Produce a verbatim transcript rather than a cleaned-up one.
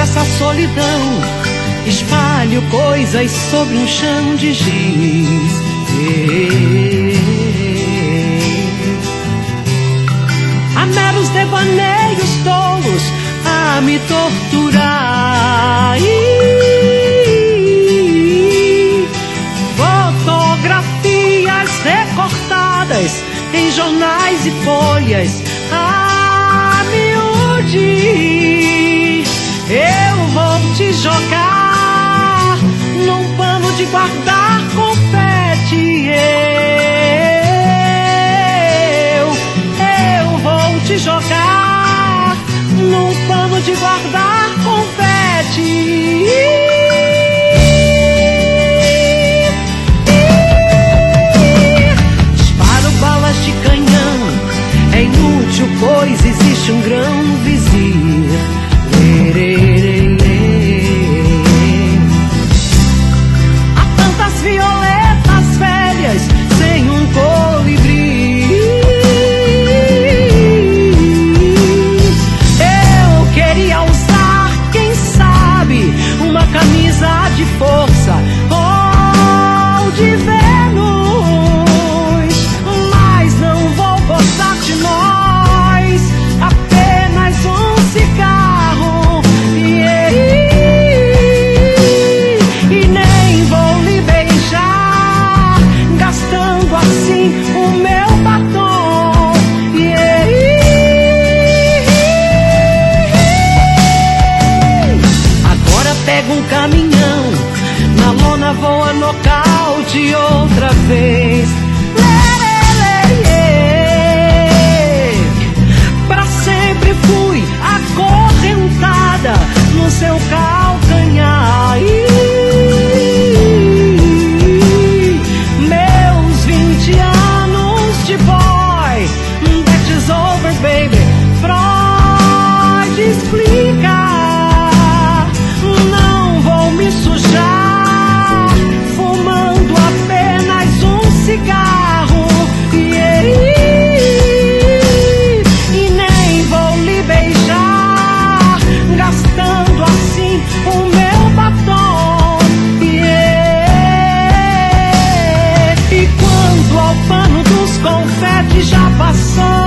dessa solidão, espalho coisas sobre um chão de giz. Há meros devaneios tolos a me torturar. Fotografias recortadas em jornais e folhas a miúde. Eu vou te jogar num pano de guardar confete. Eu, eu vou te jogar num pano de guardar confete. Disparo balas de canhão, é inútil, pois existe um grão vizir. Há tantas violetas velhas sem um colibri. Eu queria usar, quem sabe, uma camisa de força ou de Vênus, mas não vou gostar de nós, apenas um cigarro. E nem vou lhe beijar, gastando assim o meu batom. Agora pego um caminhão, na lona vou a nocaute outra vez. Pra sempre fui acorrentada no seu calcanhar. Meus vinte anos de boy, that is over, baby. Freud explica. Não vou me sujar fumando apenas um cigarro. E nem vou lhe beijar, gastando assim o meu batom. E quanto ao pano dos confetes, já passou.